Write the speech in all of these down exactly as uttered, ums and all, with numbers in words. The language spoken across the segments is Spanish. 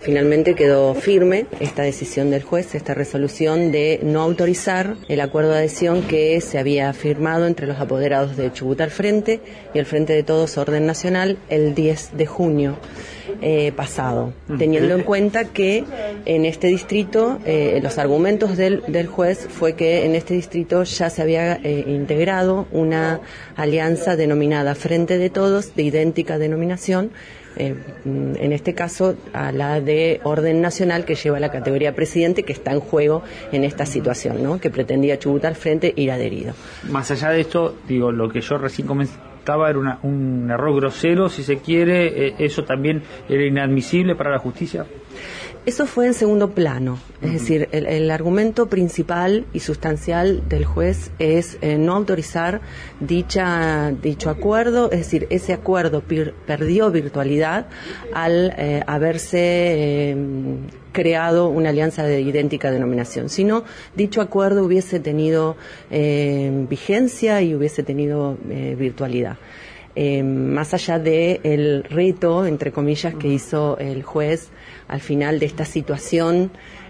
Finalmente quedó firme esta decisión del juez, esta resolución de no autorizar el acuerdo de adhesión que se había firmado entre los apoderados de Chubut al Frente y el Frente de Todos Orden Nacional el diez de junio eh, pasado, teniendo en cuenta que en este distrito, eh, los argumentos del, del juez fue que en este distrito ya se había eh, integrado una alianza denominada Frente de Todos, de idéntica denominación, Eh, en este caso a la de Orden Nacional, que lleva la categoría presidente, que está en juego en esta situación, ¿no? Que pretendía Chubut al Frente ir adherido. Más allá de esto, digo, lo que yo recién comentaba era una, un error grosero, si se quiere, eh, ¿eso también era inadmisible para la justicia? Eso fue en segundo plano, es uh-huh. decir, el, el argumento principal y sustancial del juez es eh, no autorizar dicha dicho acuerdo, es decir, ese acuerdo per, perdió virtualidad al eh, haberse eh, creado una alianza de idéntica denominación. Si no, dicho acuerdo hubiese tenido eh, vigencia y hubiese tenido eh, virtualidad. Eh, más allá de el reto, entre comillas, que hizo el juez al final de esta situación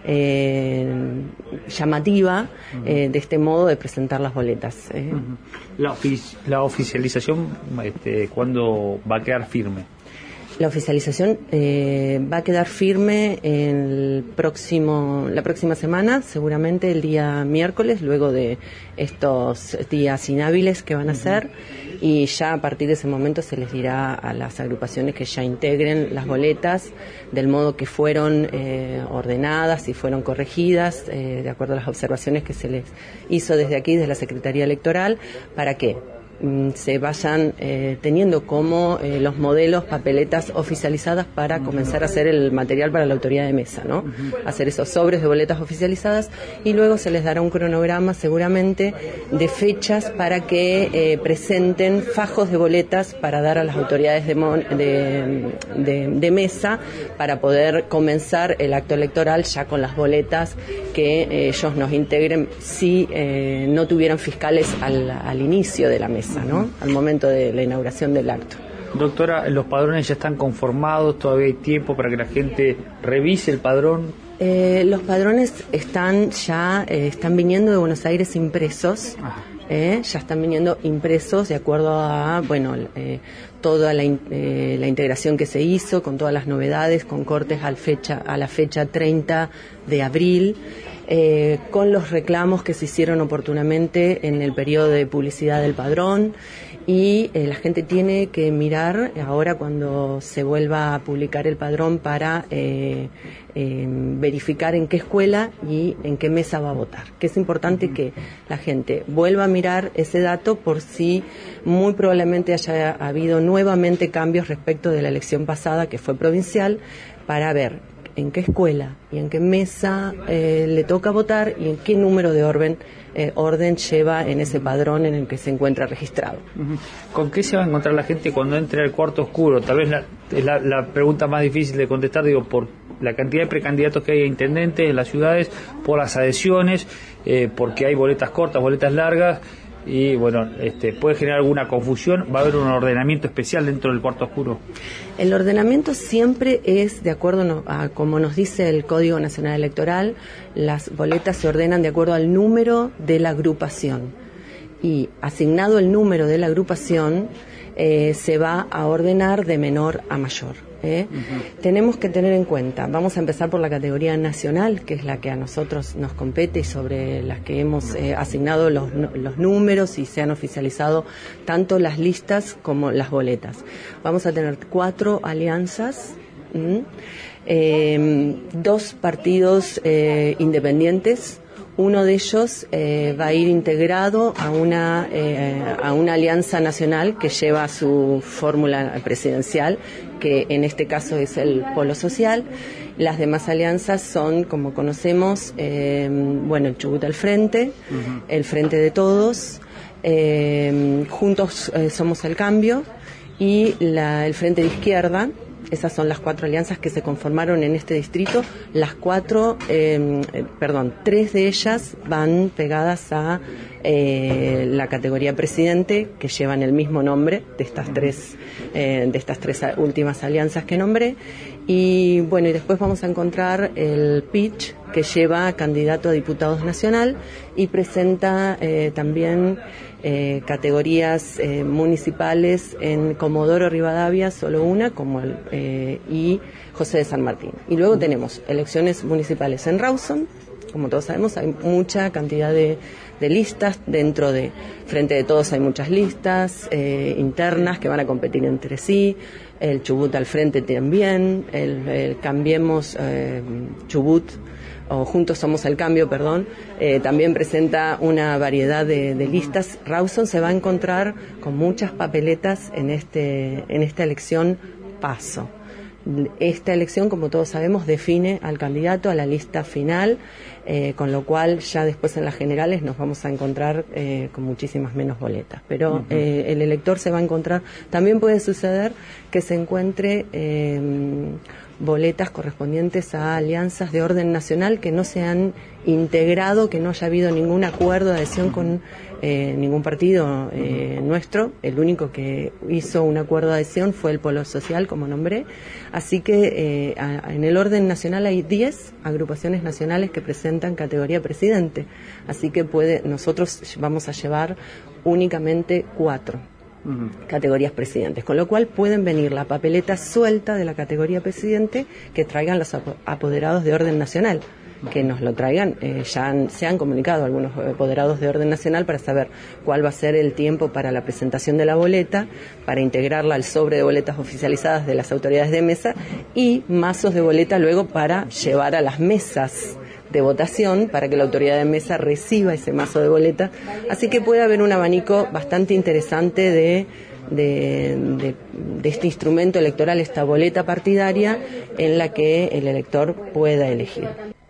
eh, llamativa, eh, de este modo de presentar las boletas. Eh. La, ofici- la oficialización, este, ¿cuándo va a quedar firme? La oficialización eh, va a quedar firme el próximo, la próxima semana, seguramente el día miércoles, luego de estos días inhábiles que van a ser, y ya a partir de ese momento se les dirá a las agrupaciones que ya integren las boletas del modo que fueron eh, ordenadas y fueron corregidas, eh, de acuerdo a las observaciones que se les hizo desde aquí, desde la Secretaría Electoral, para que se vayan eh, teniendo como eh, los modelos, papeletas oficializadas para comenzar a hacer el material para la autoridad de mesa, ¿no? Hacer esos sobres de boletas oficializadas, y luego se les dará un cronograma seguramente de fechas para que eh, presenten fajos de boletas para dar a las autoridades de, mon- de, de, de mesa, para poder comenzar el acto electoral ya con las boletas que eh, ellos nos integren si eh, no tuvieran fiscales al, al inicio de la mesa, ¿no? Al momento de la inauguración del acto. Doctora, ¿los padrones ya están conformados? ¿Todavía hay tiempo para que la gente revise el padrón? Eh, los padrones están ya, eh, están viniendo de Buenos Aires impresos, eh, ya están viniendo impresos de acuerdo a, bueno, eh, toda la, eh, la integración que se hizo, con todas las novedades, con cortes al fecha, a la fecha treinta de abril, eh, con los reclamos que se hicieron oportunamente en el periodo de publicidad del padrón, y eh, la gente tiene que mirar ahora cuando se vuelva a publicar el padrón para eh, eh, verificar en qué escuela y en qué mesa va a votar, que es importante que la gente vuelva a mirar ese dato por si muy probablemente haya habido nuevamente cambios respecto de la elección pasada, que fue provincial, para ver en qué escuela y en qué mesa eh, le toca votar y en qué número de orden, eh, orden lleva en ese padrón en el que se encuentra registrado. ¿Con qué se va a encontrar la gente cuando entre al cuarto oscuro? Tal vez la, es la, la pregunta más difícil de contestar, digo, por la cantidad de precandidatos que hay a intendentes en las ciudades, por las adhesiones, eh, porque hay boletas cortas, boletas largas, y bueno, este, puede generar alguna confusión. ¿Va a haber un ordenamiento especial dentro del cuarto oscuro? El ordenamiento siempre es de acuerdo a como nos dice el Código Nacional Electoral. Las boletas se ordenan de acuerdo al número de la agrupación, y asignado el número de la agrupación eh, se va a ordenar de menor a mayor. ¿eh? Uh-huh. Tenemos que tener en cuenta, vamos a empezar por la categoría nacional, que es la que a nosotros nos compete y sobre las que hemos eh, asignado los, los números y se han oficializado tanto las listas como las boletas. Vamos a tener cuatro alianzas, eh, dos partidos eh, independientes. Uno de ellos eh, va a ir integrado a una eh, a una alianza nacional que lleva su fórmula presidencial, que en este caso es el Polo Social. Las demás alianzas son, como conocemos, eh, bueno, el Chubut al Frente, uh-huh. el Frente de Todos, eh, Juntos eh, Somos el Cambio y la, el Frente de Izquierda. Esas son las cuatro alianzas que se conformaron en este distrito. Las cuatro, eh, perdón, tres de ellas van pegadas a eh, la categoría presidente, que llevan el mismo nombre de estas tres, eh, de estas tres últimas alianzas que nombré, Y bueno, y después vamos a encontrar el pitch que lleva a candidato a diputados nacional y presenta eh, también eh, categorías eh, municipales en Comodoro Rivadavia, solo una, como el, eh, y José de San Martín. Y luego tenemos elecciones municipales en Rawson. Como todos sabemos, hay mucha cantidad de, de listas. Dentro de Frente de Todos hay muchas listas eh, internas que van a competir entre sí. El Chubut al Frente también. El, el Cambiemos eh, Chubut, o Juntos Somos el Cambio, perdón, eh, también presenta una variedad de, de listas. Rawson se va a encontrar con muchas papeletas en, este, en esta elección paso. Esta elección, como todos sabemos, define al candidato a la lista final, eh, con lo cual ya después en las generales nos vamos a encontrar eh, con muchísimas menos boletas. Pero uh-huh. eh, el elector se va a encontrar, también puede suceder que se encuentre eh, boletas correspondientes a alianzas de orden nacional que no se han integrado, que no haya habido ningún acuerdo de adhesión con eh, ningún partido eh, nuestro. El único que hizo un acuerdo de adhesión fue el Polo Social, como nombré. Así que eh, a, en el orden nacional hay diez agrupaciones nacionales que presentan categoría presidente. Así que puede, nosotros vamos a llevar únicamente cuatro Uh-huh. categorías presidentes, con lo cual pueden venir la papeleta suelta de la categoría presidente que traigan los apoderados de orden nacional, que nos lo traigan. Eh, ya han, se han comunicado algunos apoderados de orden nacional para saber cuál va a ser el tiempo para la presentación de la boleta, para integrarla al sobre de boletas oficializadas de las autoridades de mesa y mazos de boleta luego para llevar a las mesas de votación para que la autoridad de mesa reciba ese mazo de boleta. Así que puede haber un abanico bastante interesante de, de, de, de este instrumento electoral, esta boleta partidaria, en la que el elector pueda elegir.